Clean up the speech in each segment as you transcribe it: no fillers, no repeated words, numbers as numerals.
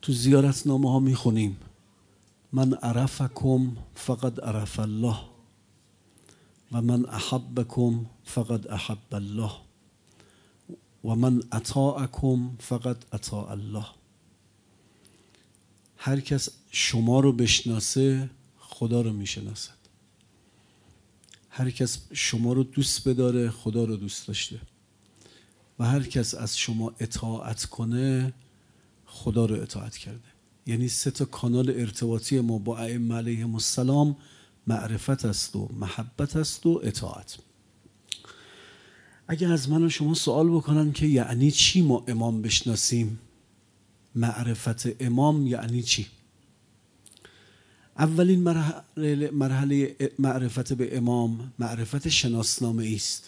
تو زیارتنامه ها میخونیم من عرفکم فقد عرف الله و من احبکم فقد احب الله و من اطاعکم فقد اطاع الله. هر کس شما رو بشناسه خدا رو میشناسد. هر کس شما رو دوست بداره خدا رو دوست داشته و هر کس از شما اطاعت کنه خدا رو اطاعت کرده. یعنی 3 کانال ارتباطی ما با ائمه علیهم السلام معرفت است و محبت است و اطاعت. اگه از من و شما سوال بکنن که یعنی چی ما امام بشناسیم، معرفت امام یعنی چی؟ اولین مرحله معرفت به امام معرفت شناسنامه است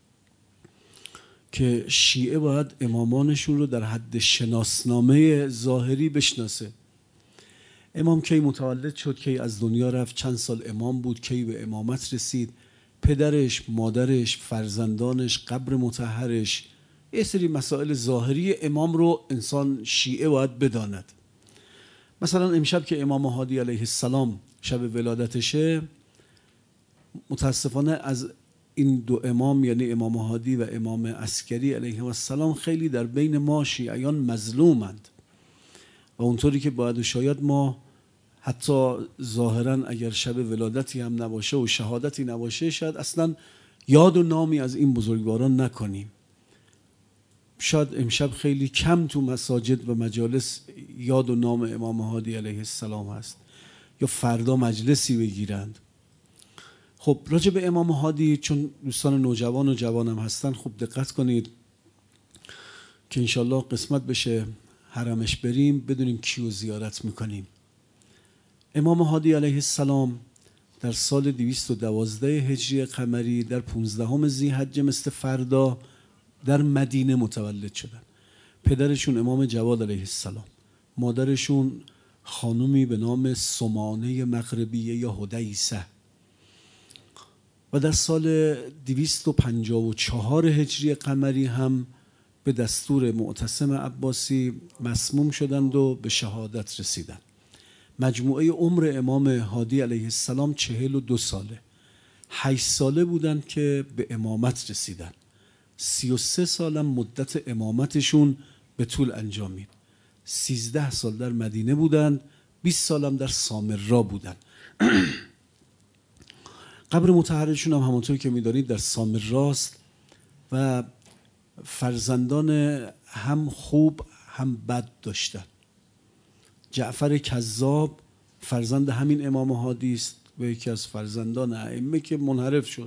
که شیعه باید امامانشون رو در حد شناسنامه ظاهری بشناسه. امام کی متولد شد، کی از دنیا رفت، چند سال امام بود، کی به امامت رسید، پدرش، مادرش، فرزندانش، قبر مطهرش، یه سری مسائل ظاهری امام رو انسان شیعه باید بداند. مثلا امشب که امام هادی علیه السلام شب ولادتشه، متاسفانه از این 2 امام یعنی امام هادی و امام عسکری علیه السلام خیلی در بین ما شیعیان مظلومند و اونطوری که باید و شاید ما حتی ظاهرا اگر شب ولادتی هم نباشه و شهادتی نباشه شاید اصلا یاد و نامی از این بزرگواران نکنیم. شاید امشب خیلی کم تو مساجد و مجالس یاد و نام امام هادی علیه السلام هست یا فردا مجلسی بگیرند. خب راجع به امام هادی، چون دوستان نوجوان و جوانم هستن، خوب دقت کنید که انشالله قسمت بشه حرمش بریم بدونیم کیو زیارت میکنیم. امام هادی علیه السلام در سال 212 هجری قمری در 15 ذی‌حجه مثل فردا در مدینه متولد شدن. پدرشون امام جواد علیه السلام، مادرشون خانومی به نام سمانه مغربیه یا حدیثه و در سال 254 هجری قمری هم به دستور معتصم عباسی مسموم شدند و به شهادت رسیدند. مجموعه عمر امام هادی علیه السلام 42 ساله. 8 ساله بودند که به امامت رسیدند. 33 سالم مدت امامتشون به طول انجامید. 13 سال در مدینه بودند، 20 سالم در سامرا بودند. قبر مطهرشون هم همونطور که می‌دانید در سامراست و فرزندان هم خوب هم بد داشتن. جعفر کذاب فرزند همین امام هادی است و یکی از فرزندان ائمه که منحرف شد.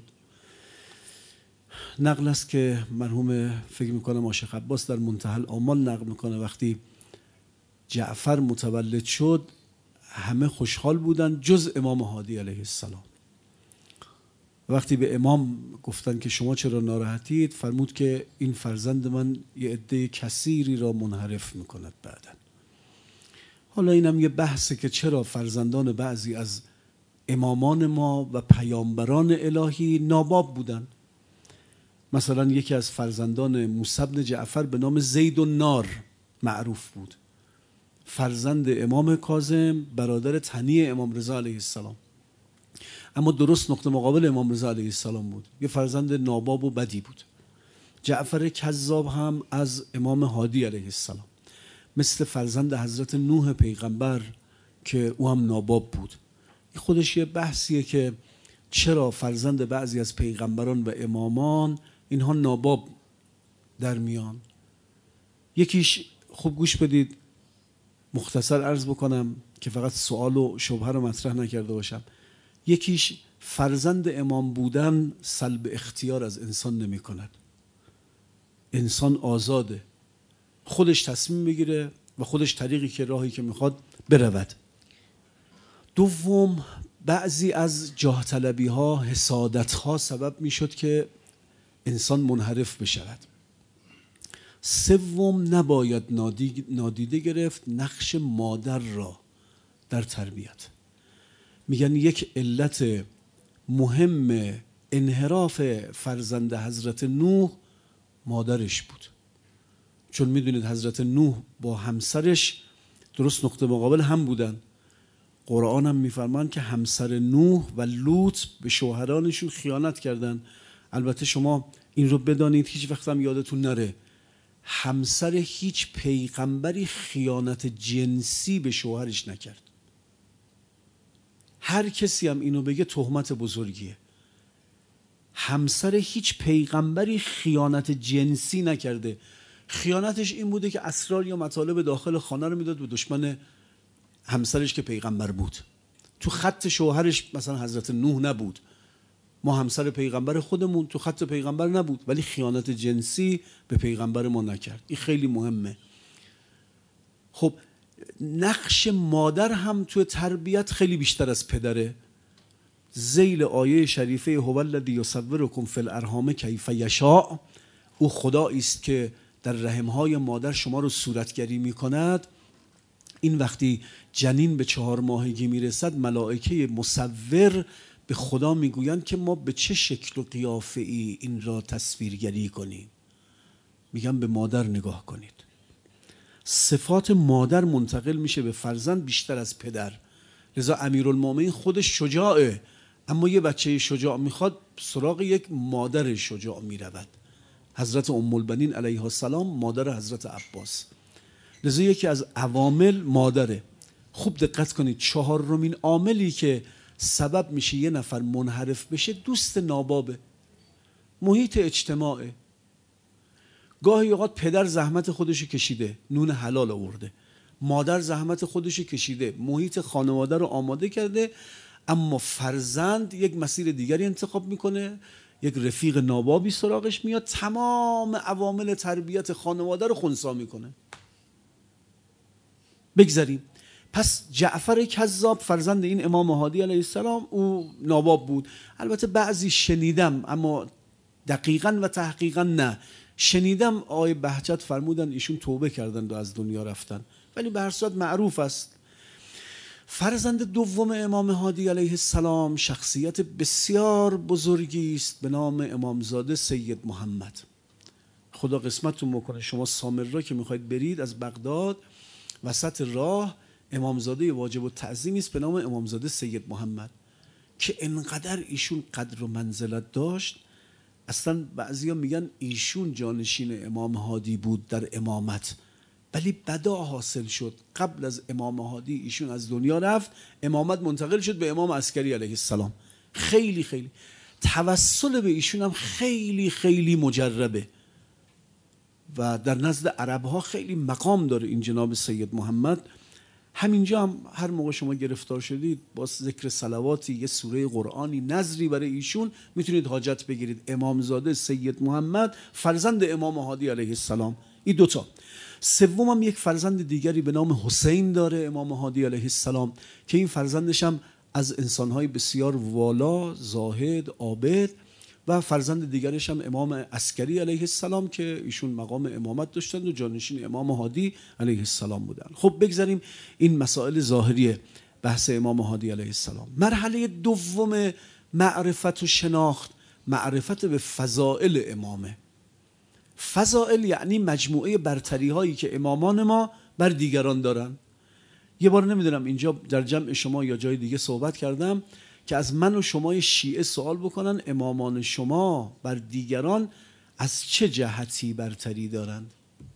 نقل است که مرحوم فکر میکنم شیخ عباس در منتهی الآمال نقل میکنه وقتی جعفر متولد شد همه خوشحال بودن جز امام هادی علیه السلام. وقتی به امام گفتن که شما چرا ناراحتید، فرمود که این فرزند من یه عده کثیری را منحرف میکند بعداً. حالا اینم یه بحثه که چرا فرزندان بعضی از امامان ما و پیامبران الهی ناباب بودن. مثلا یکی از فرزندان موسی بن جعفر به نام زید النار معروف بود، فرزند امام کاظم، برادر تنی امام رضا علیه السلام، اما درست نقطه مقابل امام رضا علیه السلام بود، یه فرزند ناباب و بدی بود. جعفر کذاب هم از امام هادی علیه السلام، مثل فرزند حضرت نوح پیغمبر که او هم ناباب بود. این خودش یه بحثیه که چرا فرزند بعضی از پیغمبران و امامان اینها ناباب در میان. یکیش خوب گوش بدید، مختصر عرض بکنم که فقط سوال و شبهه رو مطرح نکرده باشم. یکیش فرزند امام بودن سلب اختیار از انسان نمی کند. انسان آزاده، خودش تصمیم بگیره و خودش طریقی که راهی که میخواد برود. دوم، بعضی از جاه طلبی ها، حسادت ها سبب میشد که انسان منحرف بشود. سوم، نباید نادیده گرفت نقش مادر را در تربیت. میگن یک علت مهم انحراف فرزند حضرت نوح مادرش بود، چون میدونید حضرت نوح با همسرش درست نقطه مقابل هم بودن. قرآن هم میفرمان که همسر نوح و لوط به شوهرانشون خیانت کردن. البته شما این رو بدانید، هیچ وقت هم یادتون نره، همسر هیچ پیغمبری خیانت جنسی به شوهرش نکرد. هر کسی هم اینو بگه تهمت بزرگیه. همسر هیچ پیغمبری خیانت جنسی نکرده. خیانتش این بوده که اسرار یا مطالب داخل خانه رو میداد به دشمن همسرش که پیغمبر بود. تو خط شوهرش مثلا حضرت نوح نبود، ما همسر پیغمبر خودمون تو خط پیغمبر نبود، ولی خیانت جنسی به پیغمبر ما نکرد. این خیلی مهمه. خب نقش مادر هم تو تربیت خیلی بیشتر از پدره. ذیل آیه شریفه هو الذی یصورکم فی الارحام کیف یشاء، او خدایی است که در رحمهای مادر شما رو صورتگری میکند. این وقتی جنین به 4 ماهگی میرسد، ملائکه مصور به خدا میگویند که ما به چه شکل و قیافه ای این را تصویرگری کنیم. میگن به مادر نگاه کنید. صفات مادر منتقل میشه به فرزند بیشتر از پدر. لذا امیرالمومنین خودش شجاعه، اما یه بچه شجاع میخواد سراغ یک مادر شجاع میرود. حضرت ام البنین علیها السلام مادر حضرت عباس. لذا یکی از عوامل مادره. خوب دقت کنید، 4مین عاملی که سبب میشه یه نفر منحرف بشه دوست نابابه، محیط اجتماعه. گاهی اوقات پدر زحمت خودشو کشیده، نون حلال آورده، مادر زحمت خودشو کشیده، محیط خانواده رو آماده کرده، اما فرزند یک مسیر دیگری انتخاب میکنه، یک رفیق نابابی سراغش میاد، تمام عوامل تربیت خانواده رو خنثی میکنه. بگذاریم. پس جعفر کذاب فرزند این امام هادی علیه السلام او ناباب بود. البته بعضی شنیدم، اما دقیقاً و تحقیقاً نه، شنیدم آقای بهجت فرمودن ایشون توبه کردند و از دنیا رفتن، ولی به هر صورت معروف است. فرزند دوم امام هادی علیه السلام شخصیت بسیار بزرگی است به نام امامزاده سید محمد. خدا قسمتتون بکنه شما سامرا که میخواید برید از بغداد، وسط راه امامزاده واجب التعظیمی است به نام امامزاده سید محمد که انقدر ایشون قدر و منزلت داشت. اصلا بعضیا میگن ایشون جانشین امام هادی بود در امامت، ولی بدا حاصل شد. قبل از امام هادی ایشون از دنیا رفت، امامت منتقل شد به امام عسکری علیه السلام. خیلی خیلی توسل به ایشون هم خیلی خیلی مجربه و در نزد عرب ها خیلی مقام داره این جناب سید محمد. همینجا هم هر موقع شما گرفتار شدید با ذکر صلواتی، یه سوره قرآنی، نظری برای ایشون میتونید حاجت بگیرید. امامزاده سید محمد فرزند امام هادی علیه السلام. این دوتا. سوم هم یک فرزند دیگری به نام حسین داره امام هادی علیه السلام که این فرزندش هم از انسانهای بسیار والا، زاهد، عابد، و فرزند دیگرش هم امام عسکری علیه السلام که ایشون مقام امامت داشتند و جانشین امام هادی علیه السلام بودند. خب بگذاریم این مسائل ظاهری بحث امام هادی علیه السلام. مرحله دوم معرفت و شناخت، معرفت به فضائل امامه. فضائل یعنی مجموعه برتری هایی که امامان ما بر دیگران دارن. یه بار نمیدونم اینجا در جمع شما یا جای دیگه صحبت کردم که از من و شما شیعه سوال بکنن امامان شما بر دیگران از چه جهتی برتری دارند.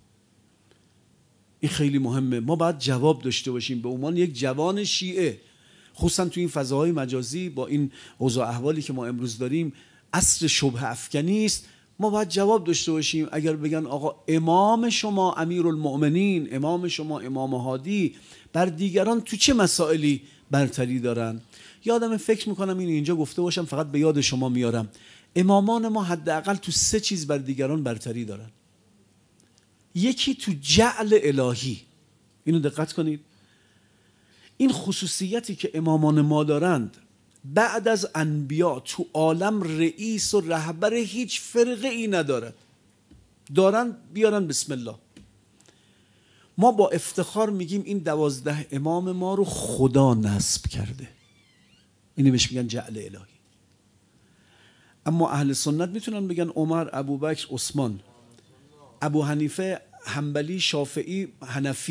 این خیلی مهمه، ما باید جواب داشته باشیم به عنوان یک جوان شیعه، خصوصا تو این فضاهای مجازی با این اوضاع احوالی که ما امروز داریم، عصر شبهه افکنی است. ما باید جواب داشته باشیم اگر بگن آقا امام شما امیرالمؤمنین، امام شما امام هادی بر دیگران تو چه مسائلی برتری دارن. یادم فکر میکنم اینجا گفته باشم، فقط به یاد شما میارم. امامان ما حداقل تو 3 چیز بر دیگران برتری دارن. یکی تو جعل الهی، اینو دقت کنید، این خصوصیتی که امامان ما دارند بعد از انبیا تو عالم رئیس و رهبر هیچ فرقه ای ندارد. دارن بیارن بسم الله. ما با افتخار میگیم این 12 امام ما رو خدا نصب کرده، اینو بهش میگن جعل الهی. اما اهل سنت میتونن بگن عمر، ابوبکر، عثمان، ابو حنیفه، حنبلی، شافعی، حنفی،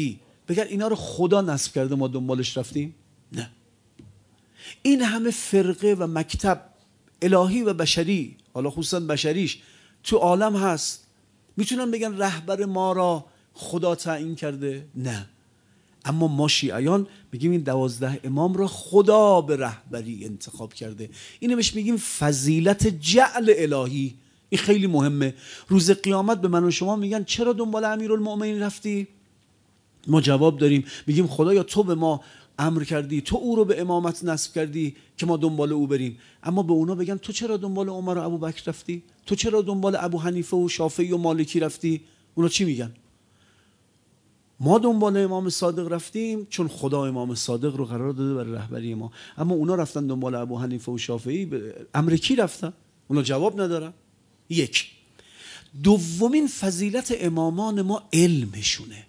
بگن اینا رو خدا نصب کرده ما دنبالش رفتیم؟ نه. این همه فرقه و مکتب الهی و بشری، حالا خصوصا بشریش تو عالم هست، میتونن بگن رهبر ما را خدا تعیین کرده؟ نه. اما ما شیعیان میگیم این 12 امام را خدا به رهبری انتخاب کرده. اینو بهش میگیم فضیلت جعل الهی. این خیلی مهمه. روز قیامت به من و شما میگن چرا دنبال امیرالمؤمنین رفتی؟ ما جواب داریم میگیم خدایا تو به ما امر کردی، تو او رو به امامت نصب کردی که ما دنبال او بریم. اما به اونا بگن تو چرا دنبال عمر و ابوبکر رفتی؟ تو چرا دنبال ابو حنیفه و شافعی و مالکی رفتی؟ اونا چی میگن؟ ما دنبال امام صادق رفتیم چون خدا امام صادق رو قرار داده برای رهبری ما. اما اونا رفتن دنبال ابو حنیفه و شافعی، به امر کی رفتن؟ اونا جواب ندارن. یک. دومین فضیلت امامان ما علمشونه.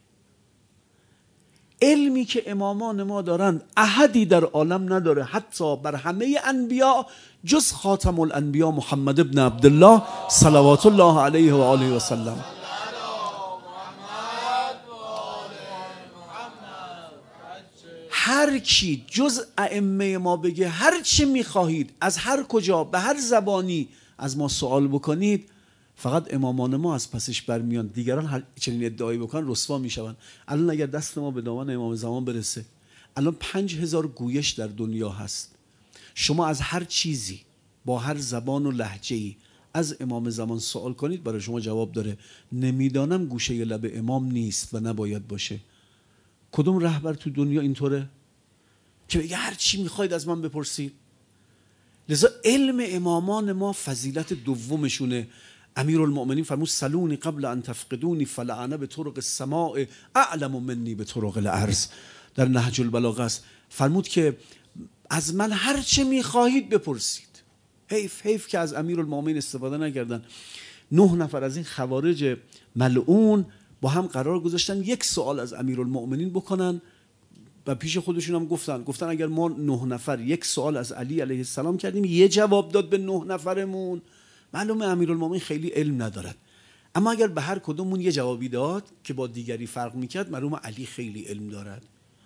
علمی که امامان ما دارند احدی در عالم نداره، حتی بر همه انبیا جز خاتم الانبیا محمد ابن عبدالله صلوات الله علیه و آله و سلم. هر کی جز ائمه ما بگه هر چی میخواهید از هر کجا به هر زبانی از ما سوال بکنید، فقط امامان ما از پسش برمیان. دیگران هر چنین ادعایی بکنن رسوا میشون. الان اگر دست ما به دامن امام زمان برسه، الان 5000 گویش در دنیا هست. شما از هر چیزی با هر زبان و لهجه‌ای از امام زمان سوال کنید، برای شما جواب داره. نمیدانم گوشه لب امام نیست و نباید باشه. کدوم رهبر تو دنیا اینطوره که بگه هر چی میخواید از من بپرسید؟ لذا علم امامان ما فضیلت دومشونه. امیرالمؤمنین فرمود سلونی قبل ان تفقدونی فلعنه به طرق السماء اعلم منی به طرق الارض. در نهج البلاغه است. فرمود که از من هر چه میخواهید بپرسید. حیف که از امیرالمؤمنین استفاده نکردن. 9 نفر از این خوارج ملعون با هم قرار گذاشتن یک سوال از امیرالمؤمنین بکنن و پیش خودشون هم گفتن اگر ما 9 نفر یک سوال از علی علیه السلام کردیم یه جواب داد به 9 نفرمون، معلومه امیرالمؤمنین خیلی علم ندارد. اما اگر به هر کدومون یه جوابی داد که با دیگری فرق میکرد، معلومه علی خیلی علم دارد.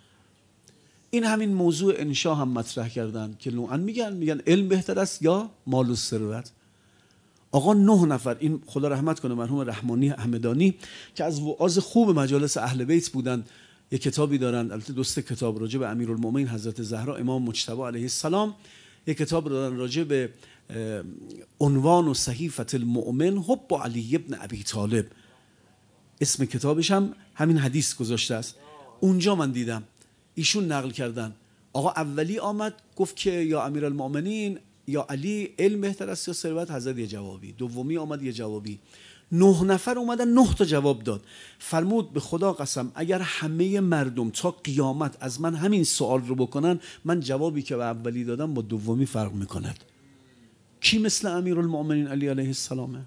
این همین موضوع انشا هم مطرح کردن که نوعا میگن علم بهتر است یا مال و ثروت. آقا 9 نفر، این خدا رحمت کنه مرحوم رحمانی همدانی که از وعاظ خوب مجالس اهل بیت بودند، یک کتابی دارند، البته دوست کتاب راجع به امیرالمؤمنین حضرت زهرا امام مجتبی علیه السلام، یک کتاب دارن راجع به عنوان و صحیفه المؤمن حب علی ابن ابی طالب. اسم کتابش هم همین حدیث گذاشته است. اونجا من دیدم ایشون نقل کردن آقا اولی آمد گفت که یا امیرالمؤمنین یا علی علم بهتر است یا ثروت؟ حضرت یه جوابی. دومی آمد یه جوابی. 9 نفر اومدن 9 تا جواب داد. فرمود به خدا قسم اگر همه مردم تا قیامت از من همین سوال رو بکنن، من جوابی که به اولی دادم با دومی فرق میکند. کی مثل امیرالمؤمنین علی علیه السلامه؟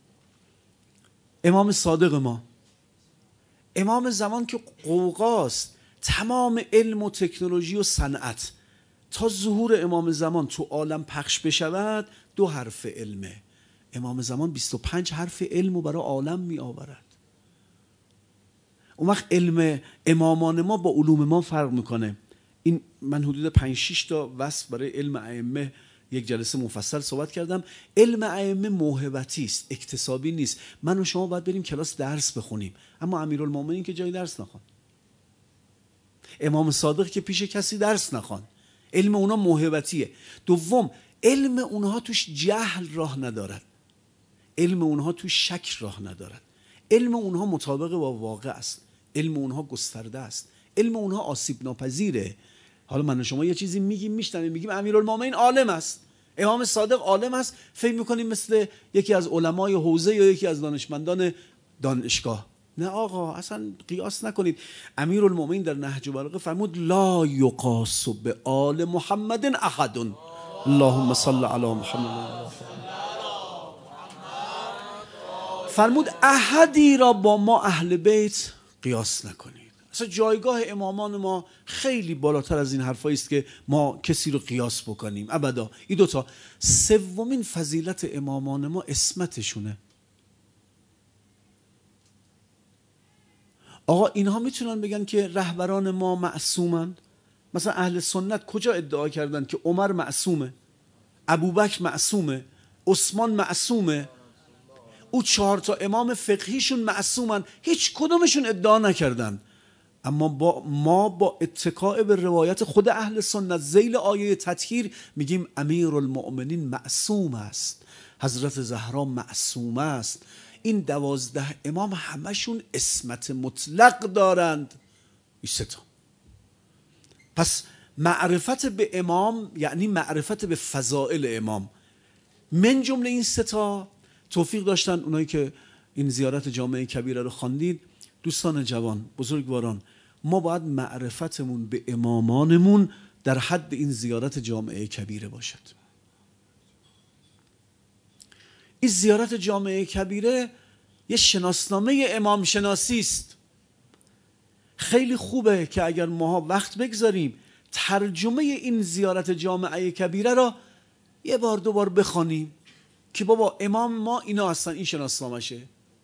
امام صادق ما، امام زمان که قوقاست، تمام علم و تکنولوژی و صنعت تا ظهور امام زمان تو عالم پخش بشود 2 حرف علمه. امام زمان 25 حرف علم رو برای عالم می آورد. اون وقت علم امامان ما با علوم ما فرق میکنه. این من حدود 5-6 تا وصف برای علم ائمه یک جلسه مفصل صحبت کردم. علم ائمه موهبتی است، اکتسابی نیست. من و شما باید بریم کلاس درس بخونیم، اما امیرالمؤمنین که جای درس نخوان، امام صادق که پیش کسی درس نخوان. علم اونا موهبتیه. دوم، علم اونها توش جهل راه ندارد، علم اونها توش شک راه ندارد، علم اونها مطابق با واقع است، علم اونها گسترده است، علم اونها آسیب ناپذیره. حالا من و شما یه چیزی میگیم میشنویم، میگیم امیرالمؤمنین عالم است، امام صادق عالم است، فکر میکنیم مثل یکی از علمای حوزه یا یکی از دانشمندان دانشگاه. نه آقا، اصلا قیاس نکنید. امیرالمؤمنین در نهج البلاغه فرمود لا یقاس به آل محمد احد. اللهم صل علی محمد. فرمود احدی را با ما اهل بیت قیاس نکنید. اصلا جایگاه امامان ما خیلی بالاتر از این حرفایی است که ما کسی رو قیاس بکنیم، ابدا. این 2 تا. سومین فضیلت امامان ما عصمتشونه. آقا اینها میتونن بگن که رهبران ما معصومند؟ مثلا اهل سنت کجا ادعا کردن که عمر معصومه، ابوبکر معصومه، عثمان معصومه، او 4 تا امام فقهیشون معصومن؟ هیچ کدومشون ادعا نکردن. اما ما با اتکاء به روایت خود اهل سنت ذیل آیه تطهیر میگیم امیرالمؤمنین معصوم است، حضرت زهرا معصومه است. این 12 امام همشون عصمت مطلق دارند. این 3 تا. پس معرفت به امام یعنی معرفت به فضائل امام. من جمله این 3 تا توفیق داشتن اونایی که این زیارت جامعه کبیره رو خواندید. دوستان جوان، بزرگواران، ما باید معرفتمون به امامانمون در حد این زیارت جامعه کبیره باشد. این زیارت جامعه کبیره یه شناسنامه امام شناسی است. خیلی خوبه که اگر ماها وقت بگذاریم ترجمه این زیارت جامعه کبیره را یه بار 2 بار بخوانیم که بابا امام ما اینا هستن، این شناسنامشه.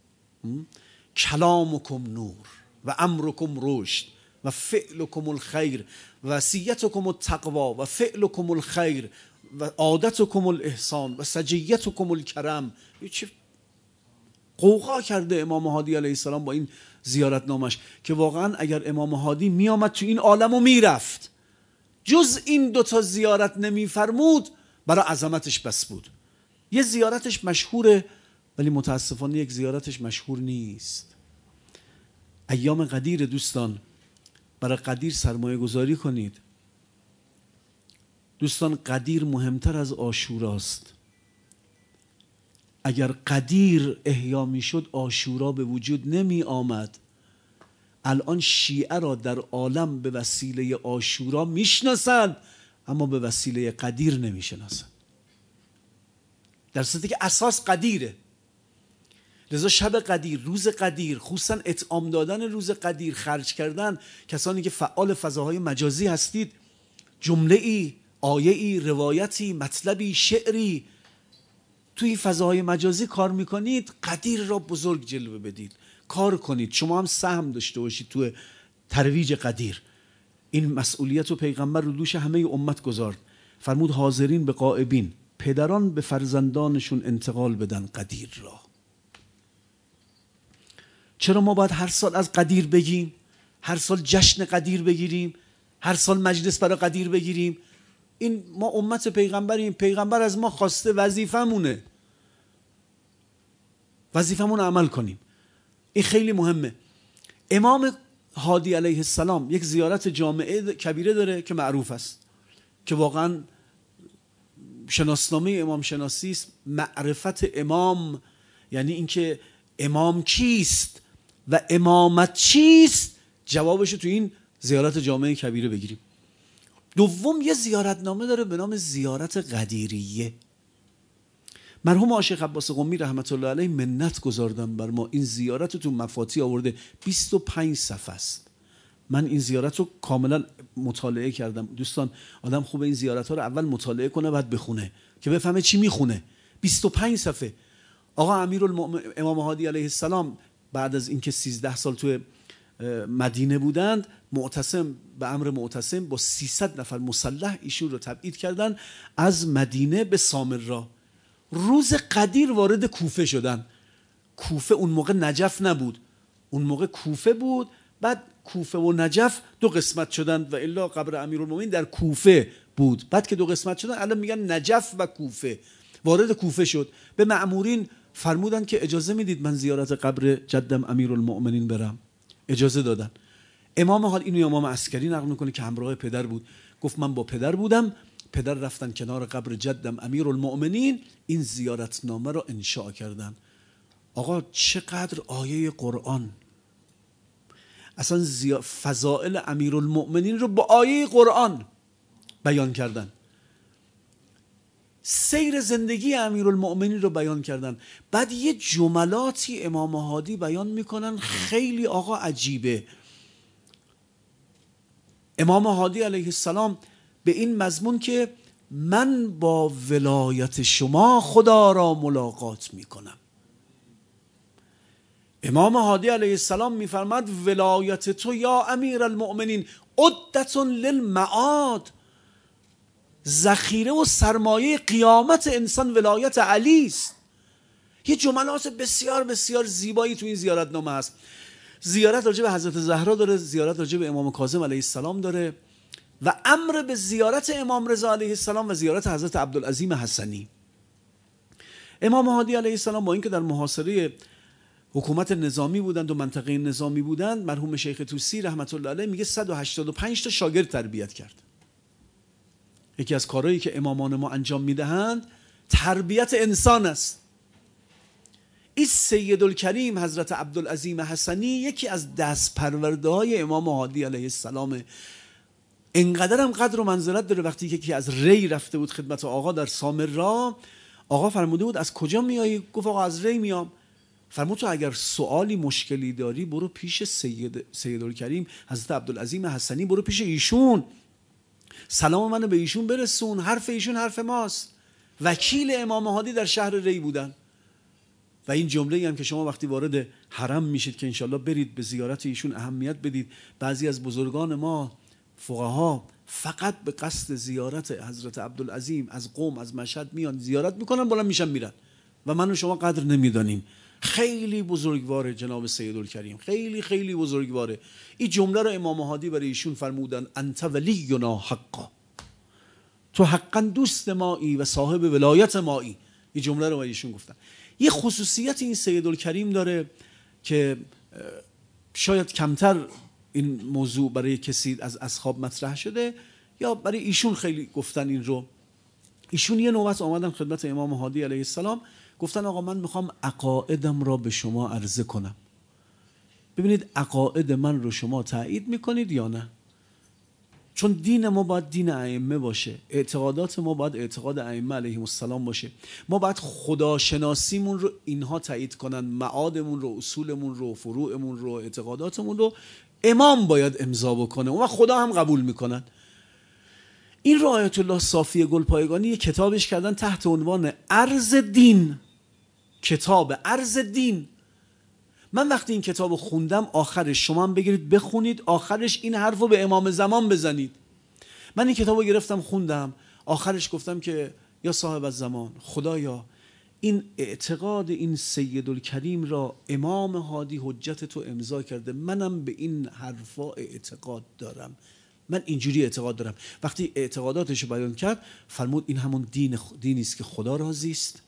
کلامکم نور و امرکم رشد و فعلکم الخیر و وصیتکم التقوا و فعلکم الخیر و عادتکم الاحسان و سجیتکم الکرم. چه قوقا کرده امام هادی علیه السلام با این زیارت نامش که واقعا اگر امام هادی می آمد تو این عالم و می رفت جز این 2 تا زیارت نمی فرمود برای عظمتش بس بود. یه زیارتش مشهوره ولی متاسفانه یک زیارتش مشهور نیست. ایام قدیر دوستان، برای قدیر سرمایه گذاری کنید. دوستان قدیر مهمتر از عاشوراست. اگر قدیر احیا می شد عاشورا به وجود نمی آمد. الان شیعه را در عالم به وسیله عاشورا می شناسند اما به وسیله قدیر نمی شناسند، در صورتی که اساس قدیره. لذا شب قدیر، روز قدیر، خصوصا اطعام دادن روز قدیر، خرج کردن، کسانی که فعال فضاهای مجازی هستید، جمله ای، آیه ای، روایتی، مطلبی، شعری توی فضاهای مجازی کار میکنید، قدیر را بزرگ جلوه بدید، کار کنید. شما هم سهم داشته باشید توی ترویج قدیر. این مسئولیت رو پیغمبر رو دوش همه امت گذارد. فرمود حاضرین به غائبین، پدران به فرزندانشون انتقال بدن قدیر را. چرا ما باید هر سال از قدیر بگیم؟ هر سال جشن قدیر بگیریم؟ هر سال مجلس برای قدیر بگیریم؟ این ما امت پیغمبریم، پیغمبر از ما خواسته، وظیفمونه، وظیفمون عمل کنیم. این خیلی مهمه. امام هادی علیه السلام یک زیارت جامعه کبیره داره که معروف است، که واقعا شناسنامه امام شناسی است. معرفت امام یعنی اینکه امام کیست و امامت چیست، جوابشو تو این زیارت جامعه کبیره بگیریم. دوم یه زیارتنامه داره به نام زیارت قدیریه. مرحوم عاشق عباس قمی رحمت الله علیه منت گذاردن بر ما. این زیارت رو تو مفاتی آورده، 25 صفحه است. من این زیارت رو کاملا مطالعه کردم. دوستان آدم خوبه این زیارت ها رو اول مطالعه کنه بعد بخونه که بفهمه چی میخونه. 25 صفحه. آقا امیرالمؤمنین امام هادی علیه السلام بعد از اینکه 13 سال تو مدینه بودند، معتصم به امر معتصم با 300 نفر مسلح ایشون رو تبعید کردن از مدینه به سامرا. روز قدیر وارد کوفه شدن. کوفه اون موقع نجف نبود، اون موقع کوفه بود. بعد کوفه و نجف 2 قسمت شدند و الا قبر امیرالمومنین در کوفه بود. بعد که 2 قسمت شدن الان میگن نجف و کوفه. وارد کوفه شد. به مأمورین فرمودن که اجازه میدید من زیارت قبر جدم امیرالمؤمنین برم؟ اجازه دادن. امام حال اینو امام عسکری نقل میکنه که همراه پدر بود. گفت من با پدر بودم، پدر رفتن کنار قبر جدم امیرالمؤمنین، این زیارتنامه رو انشاء کردن. آقا چقدر آیه قرآن، اصلا فضائل امیرالمؤمنین رو با آیه قرآن بیان کردن، سیر زندگی امیرالمؤمنین رو بیان کردن. بعد یه جملاتی امام هادی بیان میکنن خیلی آقا عجیبه. امام هادی علیه السلام به این مضمون که من با ولایت شما خدا را ملاقات میکنم. امام هادی علیه السلام میفرماد ولایت تو یا امیر المؤمنین عدة للمعاد، ذخیره و سرمایه قیامت انسان ولایت علی است. یه جملات بسیار بسیار زیبایی تو این زیارتنامه هست. زیارت راجع به حضرت زهرا داره، زیارت راجع به امام کاظم علیه السلام داره و امر به زیارت امام رضا علیه السلام و زیارت حضرت عبدالعظیم حسنی. امام هادی علیه السلام با اینکه در محاصره حکومت نظامی بودند و منطقه نظامی بودند، مرحوم شیخ طوسی رحمت الله علیه میگه 185 تا شاگرد تربیت کرد. یکی از کارهایی که امامان ما انجام میدهند تربیت انسان است. این سیدالکریم حضرت عبدالعظیم حسنی یکی از دست پرورده های امام هادی علیه السلام. انقدر هم قدر و منزلت داره. وقتی یکی از ری رفته بود خدمت آقا در سامرا، آقا فرموده بود از کجا میایی؟ گفت آقا از ری میام. فرمود تو اگر سوالی مشکلی داری برو پیش سیدالکریم حضرت عبدالعظیم حسنی، برو پیش ایشون، سلام منو به ایشون برسون، حرف ایشون حرف ماست. وکیل امام هادی در شهر ری بودن. و این جمله هم که شما وقتی وارد حرم میشید که انشالله برید به زیارت ایشون اهمیت بدید. بعضی از بزرگان ما فقها فقط به قصد زیارت حضرت عبدالعظیم از قم از مشهد میان زیارت میکنن بالا میشن میرن و من و شما قدر نمیدانیم. خیلی بزرگواره جناب سیدالکریم، خیلی خیلی بزرگواره. این جمله رو امام هادی برای ایشون فرمودن انت ولینا حقا، تو حقا دوست مایی و صاحب ولایت مایی. این جمله رو برای ایشون گفتن. یه خصوصیت این سیدالکریم داره که شاید کمتر این موضوع برای کسی از اصحاب مطرح شده یا برای ایشون خیلی گفتن این رو. ایشون یه نوبت آمدن خدمت امام هادی علیه السلام، گفتن آقا من میخوام عقایدم را به شما عرضه کنم، ببینید عقاید من رو شما تایید میکنید یا نه؟ چون دین ما باید دین ائمه باشه، اعتقادات ما باید اعتقاد ائمه علیهم السلام باشه. ما باید خداشناسیمون رو اینها تایید کنن، معادمون رو، اصولمون رو، فروعمون رو، اعتقاداتمون رو امام باید امضا بکنه و خدا هم قبول میکنن. این رو آیت الله صافی گلپایگانی یه کتابش کردن تحت عنوان عرض دین، کتاب عرض دین. من وقتی این کتاب خوندم آخرش شما هم بگیرید بخونید، آخرش این حرف رو به امام زمان بزنید. من این کتاب رو گرفتم خوندم، آخرش گفتم که یا صاحب الزمان، خدایا این اعتقاد این سیدالکریم را امام هادی حجت تو امضا کرده، منم به این حرفا اعتقاد دارم، من اینجوری اعتقاد دارم. وقتی اعتقاداتش رو بیان کرد فرمود این همون دینی است که خدا راضی است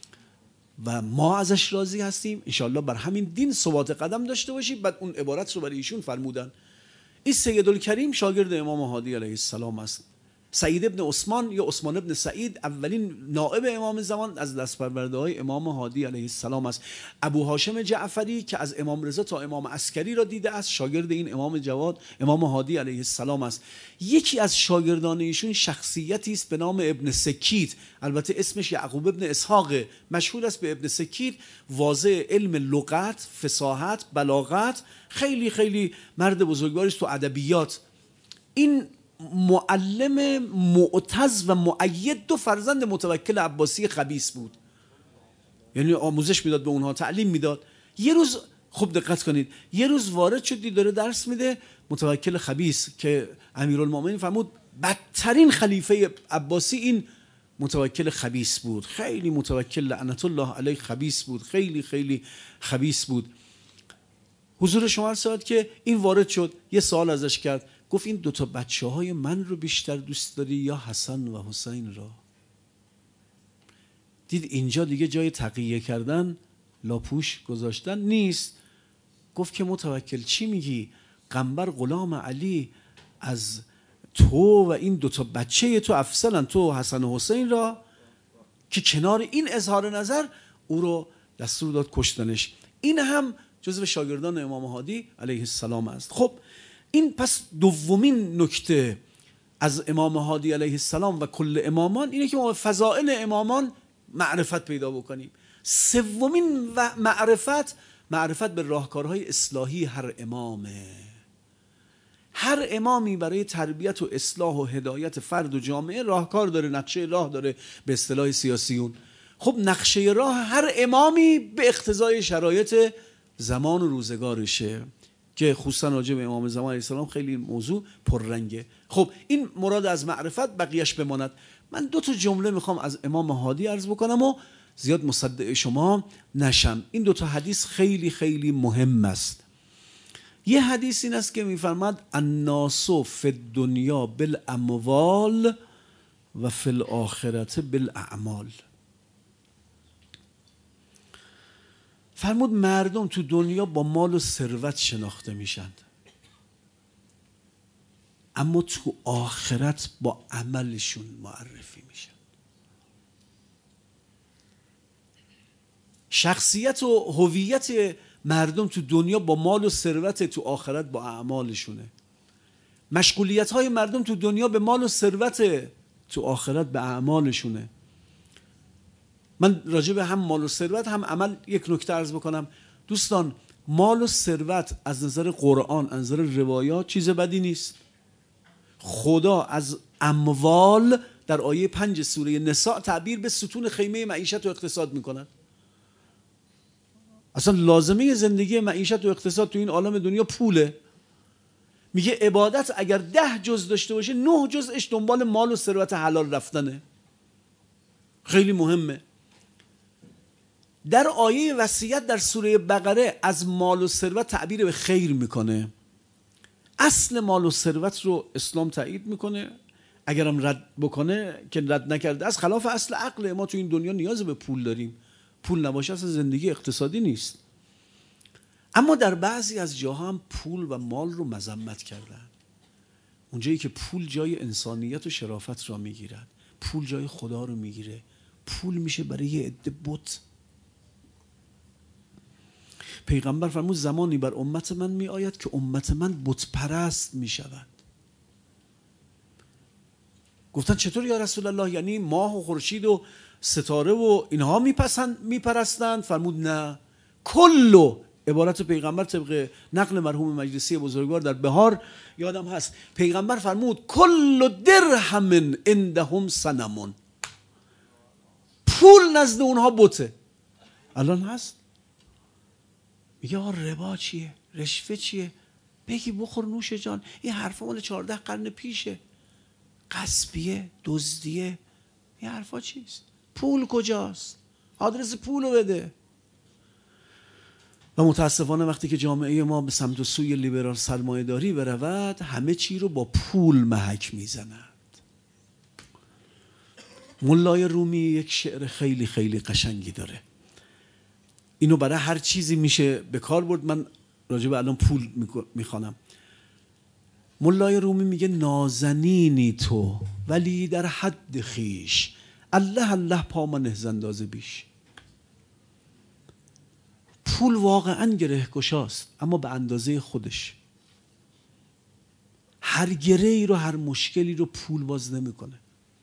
و ما ازش راضی هستیم، انشاءالله بر همین دین ثبات قدم داشته باشیم. بعد اون عبارت رو برای ایشون فرمودن. این سیدالکریم شاگرد امام هادی علیه السلام است. سعید ابن عثمان یا عثمان ابن سعید اولین نائب امام زمان از دستپرورده‌های امام هادی علیه السلام است. ابو هاشم جعفری که از امام رضا تا امام عسکری را دیده است شاگرد این امام جواد امام هادی علیه السلام است. یکی از شاگردان ایشون شخصیتی است به نام ابن سکیت، البته اسمش یعقوب ابن اسحاق، مشهور است به ابن سکیت. واضع علم لغت، فصاحت، بلاغت، خیلی خیلی مرد بزرگواری است تو ادبیات. این معلم معتز و مؤید دو فرزند متوکل عباسی خبیث بود، یعنی آموزش میداد به اونها، تعلیم میداد. یه روز خوب دقت کنید، یه روز وارد شدی داره درس میده متوکل خبیث که امیرالمومنین فرمود بدترین خلیفه عباسی این متوکل خبیث بود، خیلی متوکل لعنت الله علیه خبیث بود، خیلی خیلی خبیث بود. حضور شما عرض که این وارد شد، یه سوال ازش کرد، گفت این دوتا بچه های من رو بیشتر دوست داری یا حسن و حسین را؟ دید اینجا دیگه جای تقیه کردن، لاپوش گذاشتن نیست. گفت که متوکل چی میگی؟ قنبر غلام علی از تو و این دوتا بچه تو افضلن، تو حسن و حسین را، که کنار این اظهار نظر او رو دستور داد کشتنش. این هم جزو شاگردان امام هادی علیه السلام است. خب این پس دومین نکته از امام هادی علیه السلام و کل امامان اینه که ما فضائل امامان معرفت پیدا بکنیم. سومین و معرفت به راهکارهای اصلاحی هر امامه. هر امامی برای تربیت و اصلاح و هدایت فرد و جامعه راهکار داره، نقشه راه داره به اصطلاح سیاسیون. خب نقشه راه هر امامی به اقتضای شرایط زمان و روزگارشه که خصوصا راجع به امام زمان علیه السلام خیلی موضوع پررنگه. خب این مراد از معرفت، بقیهش بماند. من 2 جمله میخوام از امام هادی عرض بکنم و زیاد مصدق شما نشم. این 2 حدیث خیلی خیلی مهم است. یه حدیث این است که میفرماد الناس فی الدنیا بالاموال و فی الاخرة بالاعمال. فرمود مردم تو دنیا با مال و ثروت شناخته میشند، اما تو آخرت با عملشون معرفی میشن. شخصیت و هویت مردم تو دنیا با مال و ثروت، تو آخرت با اعمالشونه. مشغولیت های مردم تو دنیا به مال و ثروت، تو آخرت به اعمالشونه. من راجع به هم مال و ثروت هم عمل یک نکته عرض بکنم. دوستان، مال و ثروت از نظر قرآن، از نظر روایات چیز بدی نیست. خدا از اموال در آیه 5 سوره نساء تعبیر به ستون خیمه معیشت و اقتصاد میکنن. اصلا لازمه زندگی معیشت و اقتصاد تو این عالم دنیا پوله. میگه عبادت اگر 10 جز داشته باشه 9 جزش دنبال مال و ثروت حلال رفتنه. خیلی مهمه. در آیه وصیت در سوره بقره از مال و ثروت تعبیر به خیر میکنه. اصل مال و ثروت رو اسلام تایید میکنه، اگرم رد بکنه که رد نکرده از خلاف اصل عقل. ما تو این دنیا نیاز به پول داریم، پول نباشه اصلا زندگی اقتصادی نیست. اما در بعضی از جاها هم پول و مال رو مذمت کردن. اونجایی که پول جای انسانیت و شرافت را میگیرد، پول جای خدا رو میگیره، پول میشه برای یه عده بت. پیغمبر فرمود زمانی بر امت من می آید که امت من بت پرست می شود. گفتن چطور یا رسول الله؟ یعنی ماه و خورشید و ستاره و اینها می پرستند؟ فرمود نه، کلو. عبارت پیغمبر طبق نقل مرحوم مجلسی بزرگوار در بهار یادم هست، پیغمبر فرمود کل درهم عندهم صنم. پول نزد اونها بته. الان هست میگه آقا ربا چیه؟ رشوه چیه؟ بگی بخور نوش جان. این حرفا مال 14 قرن پیشه. غصبیه، دزدیه، این حرفا چیست؟ پول کجاست؟ آدرس پولو بده. و متاسفانه وقتی که جامعه ما به سمت و سوی لیبرال سرمایه داری برود، همه چی رو با پول محک میزند. مولای رومی یک شعر خیلی خیلی قشنگی داره، اینو برای هر چیزی میشه به کار برد. من راجع به الان پول میخوانم. مولای رومی میگه نازنینی تو ولی در حد خیش، الله الله پا من زنداز بیش. پول واقعا گره گشاست اما به اندازه خودش. هر گره ای رو، هر مشکلی رو پول باز نمیکنه.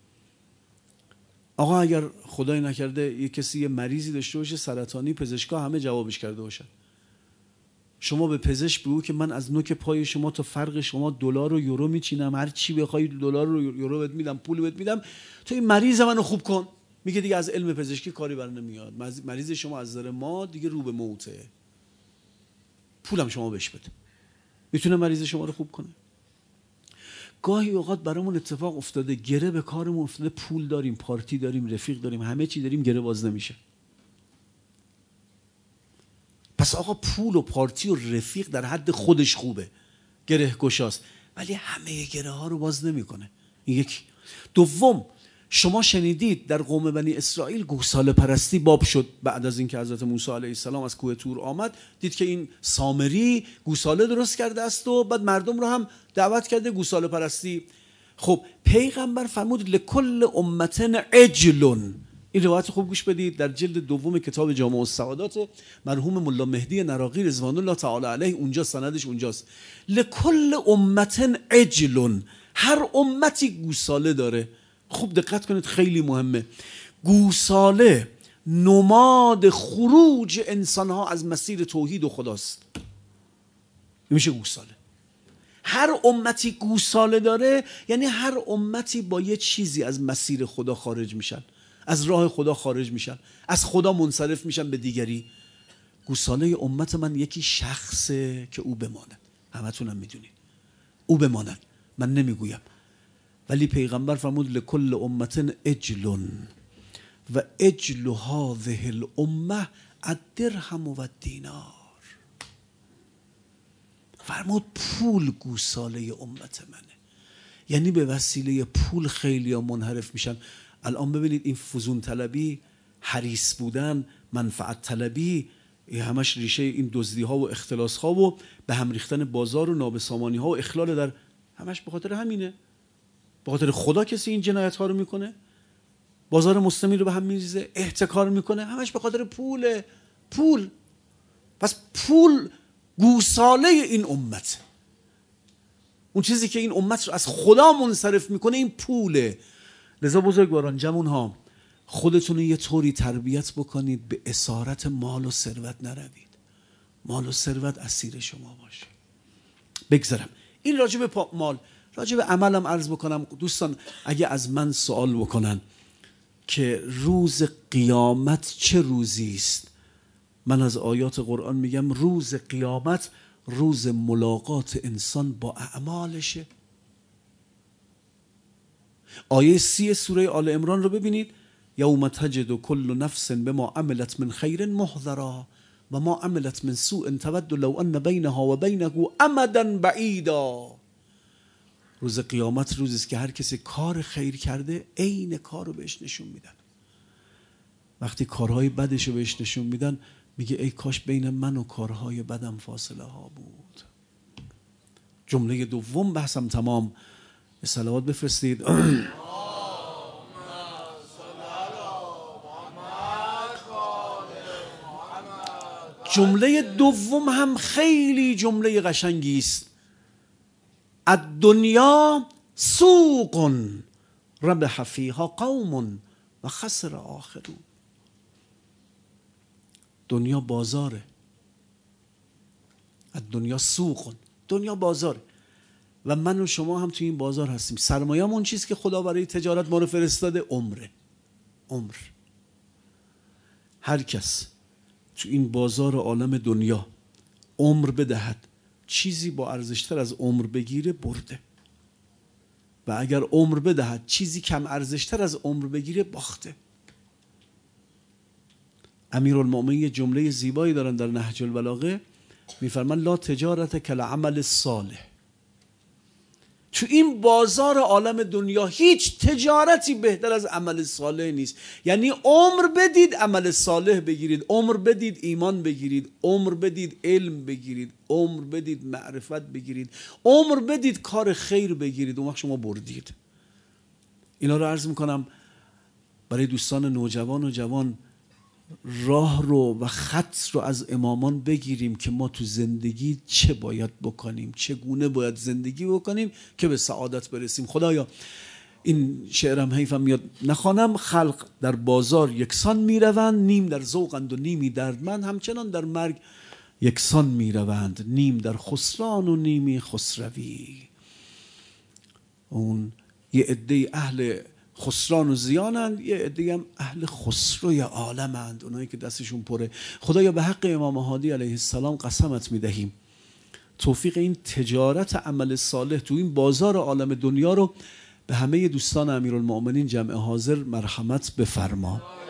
آقا اگر خدای نکرده یک کسی یه مریضی داشته باشه سرطانی، پزشکا همه جوابش کرده باشن، شما به پزشک بگو که من از نوک پای شما تا فرق شما دلار و یورو میچینم، هر چی بخوای دلار و یورو بهت میدم، پول بهت میدم، تو این مریض منو خوب کن. میگه دیگه از علم پزشکی کاری بر نمیاد، مریض شما از نظر ما دیگه رو به موته، پولم شما بهش بده. میتونه مریض شما رو خوب کنه؟ گاهی اوقات برامون اتفاق افتاده گره به کارمون افتاده، پول داریم، پارتی داریم، رفیق داریم، همه چی داریم، گره باز نمیشه. پس آقا پول و پارتی و رفیق در حد خودش خوبه، گره گشاست، ولی همه گره ها رو باز نمیکنه. این یک. دوم، شما شنیدید در قوم بنی اسرائیل گوساله پرستی باب شد بعد از اینکه حضرت موسی علیه السلام از کوه طور آمد، دید که این سامری گوساله درست کرده است و بعد مردم رو هم دعوت کرده گوساله پرستی. خب پیغمبر فرمود لکل امتن عجل. این روایت خوب گوش بدید، در جلد دوم کتاب جامع السعادات مرحوم ملا مهدی نراقی رضوان الله تعالی علیه، اونجا سندش اونجاست. لکل امتن عجل، هر امتی گوساله داره. خوب دقت کنید، خیلی مهمه. گوساله نماد خروج انسانها از مسیر توحید و خداست. میشه گوساله. هر امتی گوساله داره یعنی هر امتی با یه چیزی از مسیر خدا خارج میشن، از راه خدا خارج میشن، از خدا منصرف میشن به دیگری. گوساله امت من یکی شخصه که او بماند. همتونم میدونید او بماند، من نمیگویم. ولی پیغمبر فرمود لکل امت اجل و اجل هذه الامه الدرهم و الدینار. فرمود پول گوساله امت منه. یعنی به وسیله پول خیلی ها منحرف میشن. الان ببینید این فزون طلبی، حریص بودن، منفعت طلبی، همش ریشه این دزدی ها و اختلاس ها و به هم ریختن بازار و نابسامانی ها و اخلال در، همش به خاطر همینه. به خاطر خدا کسی این جنایت ها رو میکنه؟ بازار مسلمی رو به هم میریزه، احتکار میکنه، همش به خاطر پوله. پول. پس پول گوساله این امت. اون چیزی که این امت رو از خدا منصرف میکنه این پوله. لذا بزرگواران، جوان ها، خودتون رو یه طوری تربیت بکنید به اسارت مال و ثروت نروید. مال و ثروت اسیر شما باشه. بگذارم این راجع به مال. راجع به عملم عرض بکنم. دوستان اگه از من سوال بکنن که روز قیامت چه روزی است، من از آیات قرآن میگم روز قیامت روز ملاقات انسان با اعمالشه. آیه 30 سوره آل عمران رو ببینید. یوم تجد کل نفس بما عملت من خیر محضرا و ما عملت من سوء تود لو ان بینها و بینه امدا بعیدا. روز قیامت روزی است که هر کسی کار خیر کرده عین کار رو بهش نشون میدن. وقتی کارهای بدش رو بهش نشون میدن میگه ای کاش بین من و کارهای بدم فاصله ها بود. جمله دوم بحثم تمام. صلوات بفرستید. جمله دوم هم خیلی جمله قشنگی است. الدنیا سوق ربح فیها قوم و خسر آخرون. دنیا بازاره. الدنیا سوق. دنیا بازاره و من و شما هم توی این بازار هستیم. سرمایه‌مون اون چیز که خدا برای تجارت ما رو فرستاده عمره. عمر. هر کس تو این بازار عالم دنیا عمر بدهد، چیزی با ارزشتر از عمر بگیره برده، و اگر عمر بدهد چیزی کم ارزشتر از عمر بگیره باخته. امیرالمؤمنین یه جمله زیبایی دارن در نهج البلاغه، میفرمان لا تجارت کالعمل الصالح. تو این بازار عالم دنیا هیچ تجارتی بهتر از عمل صالح نیست. یعنی عمر بدید عمل صالح بگیرید، عمر بدید ایمان بگیرید، عمر بدید علم بگیرید، عمر بدید معرفت بگیرید، عمر بدید کار خیر بگیرید. اون وقت شما بردید. اینا رو عرض میکنم برای دوستان نوجوان و جوان. راه رو و خط رو از امامان بگیریم که ما تو زندگی چه باید بکنیم، چگونه باید زندگی بکنیم که به سعادت برسیم. خدایا این شعرم حیفم میاد نخوانم. خلق در بازار یکسان میروند، نیم در ذوقند و نیمی دردمند، همچنان در مرگ یکسان میروند، نیم در خسران و نیمی خسروی. اون یه عده اهل خسران و زیانند، یه عده هم اهل خسروی عالمند، اونایی که دستشون پره. خدایا به حق امام هادی علیه السلام قسمت میدهیم توفیق این تجارت عمل صالح تو این بازار عالم دنیا رو به همه دوستان امیرالمؤمنین جمع حاضر مرحمت بفرما.